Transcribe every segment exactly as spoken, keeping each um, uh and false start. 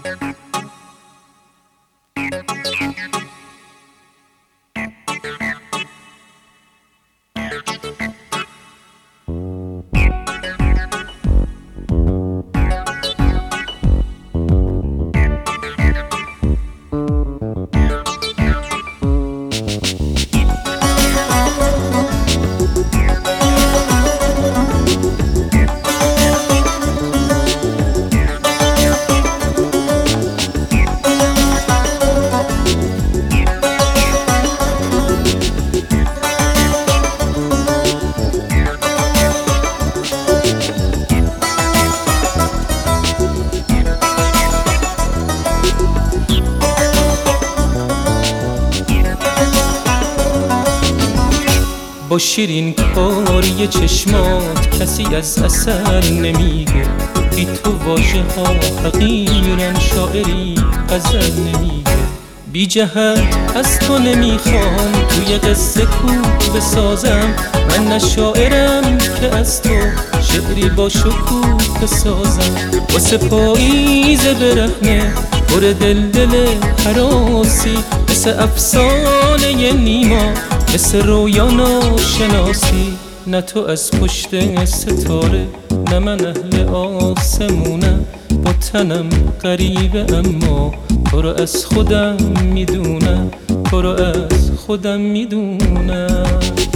با شیرین کاری چشمات کسی از اثر نمیگه، بی تو واژه ها حقیرن، شاعری غزل نمیگه. بی جهت از تو نمیخوام توی قصه کوه بسازم، من نه شاعرم که از تو شعری با شکوه بسازم. واسه پاییز برهنه پر دل دل حراسی، مثل افسانه نیما، مثل رویا ناشناسی. نه تو از پشت ستاره، نه من اهل آسمونم. با تنم غریبه اما تو رو از خودم میدونم، تو رو از خودم میدونم.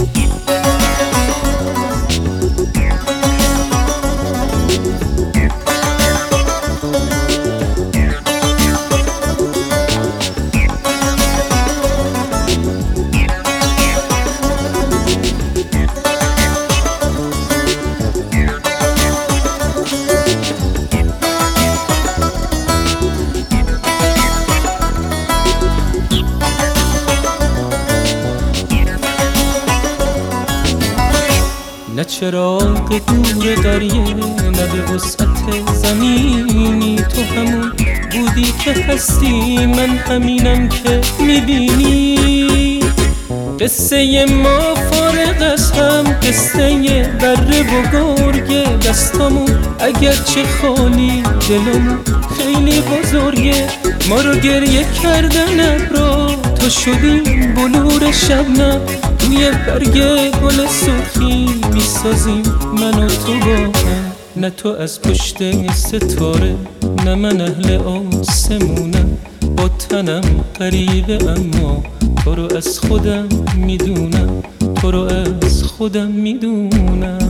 نه چراغ دور قریه، نه به وسعت زمینی. تو همون بودی که هستی، من همینم که میبینی. قصه ما فارغ از هم، قصه بره و گرگه. دستامون اگرچه خالی، دلمون خیلی بزرگه. ما رو گریه کردن ابرا، تو شدیم بلور شبنم. توی برگ گل سرخی میسازیم من و تو با هم. نه تو از پشت ستاره، نه من اهل آسمونم. با تنم غریبه اما تو رو از خودم میدونم، تو رو از خودم میدونم.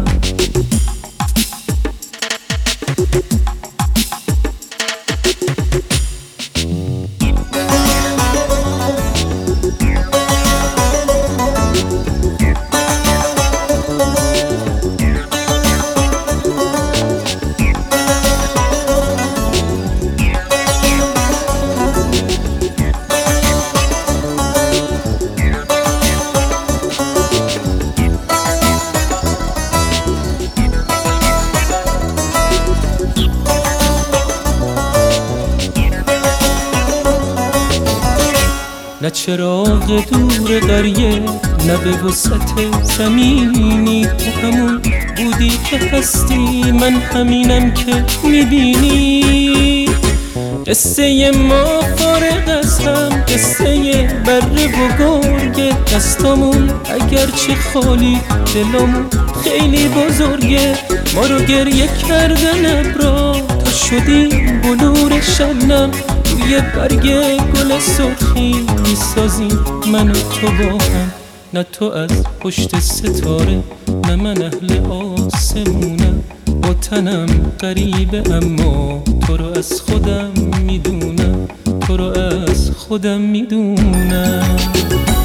نه چراغ دور قریه، نه به وسعت زمینی. تو همون بودی که هستی، من همینم که میبینی. قصه ما فارغ از هم، قصه بره و گرگه. دستامون اگرچه خالی، دلمون خیلی بزرگه. ما رو گریه کردن ابرا، تو شدی بلور شبنم. توی برگ گل سرخی میسازیم من و تو با هم. نه تو از پشت ستاره، نه من اهل آسمونم. با تنم غریبه اما تو رو از خودم میدونم، تو رو از خودم میدونم.